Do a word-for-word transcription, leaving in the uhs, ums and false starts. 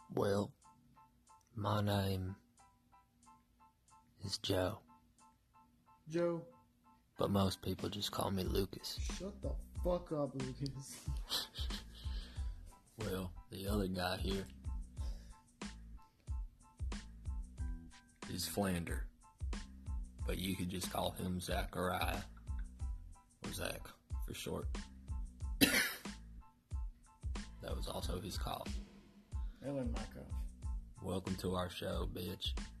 Well, my name is Joe, Joe, but most people just call me Lucas. shut the fuck up, Lucas. Well, the other guy here is Flander, but you could just call him Zachariah, or Zach for short. That was also his call. That wasn't my cuff. Welcome to our show, bitch.